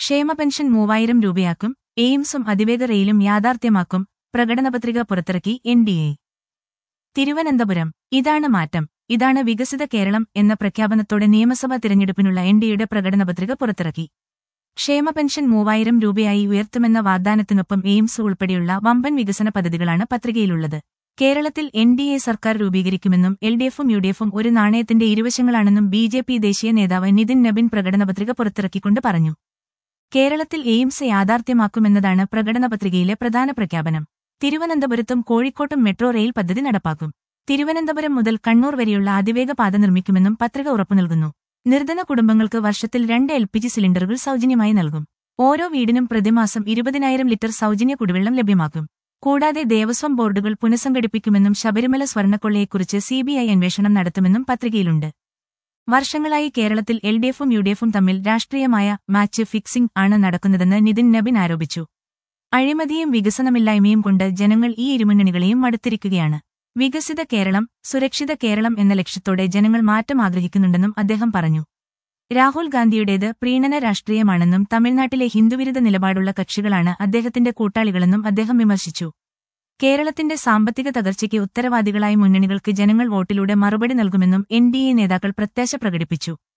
ക്ഷേമ പെൻഷൻ 3000 രൂപയാക്കും. എയിംസും അതിവേഗ റെയിലും യാഥാർത്ഥ്യമാക്കും. പ്രകടനപത്രിക പുറത്തിറക്കി NDA. തിരുവനന്തപുരം. ഇതാണ് മാറ്റം, ഇതാണ് വികസിത കേരളം എന്ന പ്രഖ്യാപനത്തോടെ നിയമസഭാ തിരഞ്ഞെടുപ്പിനുള്ള NDAയുടെ പ്രകടനപത്രിക പുറത്തിറക്കി. ക്ഷേമ പെൻഷൻ 3000 രൂപയായി ഉയർത്തുമെന്ന വാഗ്ദാനത്തിനൊപ്പം എയിംസ് ഉൾപ്പെടെയുള്ള വമ്പൻ വികസന പദ്ധതികളാണ് പത്രികയിലുള്ളത്. കേരളത്തിൽ NDA സർക്കാർ രൂപീകരിക്കുമെന്നും LDFും UDFും ഒരു നാണയത്തിന്റെ ഇരുവശങ്ങളാണെന്നും BJP ദേശീയ നേതാവ് നിതിൻ നബിൻ പ്രകടനപത്രിക പുറത്തിറക്കിക്കൊണ്ട് പറഞ്ഞു. കേരളത്തിൽ എയിംസ് യാഥാർത്ഥ്യമാക്കുമെന്നതാണ് പ്രകടനപത്രികയിലെ പ്രധാന പ്രഖ്യാപനം. തിരുവനന്തപുരത്തും കോഴിക്കോട്ടും മെട്രോ റെയിൽ പദ്ധതി നടപ്പാക്കും. തിരുവനന്തപുരം മുതൽ കണ്ണൂർ വരെയുള്ള അതിവേഗ പാത നിർമ്മിക്കുമെന്നും പത്രിക ഉറപ്പുനൽകുന്നു. നിർധന കുടുംബങ്ങൾക്ക് വർഷത്തിൽ 2 LPG സിലിണ്ടറുകൾ സൗജന്യമായി നൽകും. ഓരോ വീടിനും പ്രതിമാസം 20,000 ലിറ്റർ സൗജന്യ കുടിവെള്ളം ലഭ്യമാക്കും. കൂടാതെ ദേവസ്വം ബോർഡുകൾ പുനഃസംഘടിപ്പിക്കുമെന്നും ശബരിമല സ്വർണ്ണക്കൊള്ളയെക്കുറിച്ച് CBI അന്വേഷണം നടത്തുമെന്നും പത്രികയിലുണ്ട്. വർഷങ്ങളായി കേരളത്തിൽ LDFും UDFും തമ്മിൽ രാഷ്ട്രീയമായ മാച്ച് ഫിക്സിംഗ് ആണ് നടക്കുന്നതെന്ന് നിതിൻ നബിൻ ആരോപിച്ചു. അഴിമതിയും വികസനമില്ലായ്മയും കൊണ്ട് ജനങ്ങൾ ഈ ഇരുമുന്നണികളെയും മടുത്തിരിക്കുകയാണ്. വികസിത കേരളം, സുരക്ഷിത കേരളം എന്ന ലക്ഷ്യത്തോടെ ജനങ്ങൾ മാറ്റം ആഗ്രഹിക്കുന്നുണ്ടെന്നും അദ്ദേഹം പറഞ്ഞു. രാഹുൽ ഗാന്ധിയുടേത് പ്രീണന രാഷ്ട്രീയമാണെന്നും തമിഴ്നാട്ടിലെ ഹിന്ദുവിരുദ്ധ നിലപാടുള്ള കക്ഷികളാണ് അദ്ദേഹത്തിന്റെ കൂട്ടാളികളെന്നും അദ്ദേഹം വിമർശിച്ചു. കേരളത്തിന്റെ സാമ്പത്തിക തകർച്ചയ്ക്ക് ഉത്തരവാദികളായ മുന്നണികൾക്ക് ജനങ്ങൾ വോട്ടിലൂടെ മറുപടി നൽകുമെന്നും NDA നേതാക്കൾ പ്രത്യാശ പ്രകടിപ്പിച്ചു.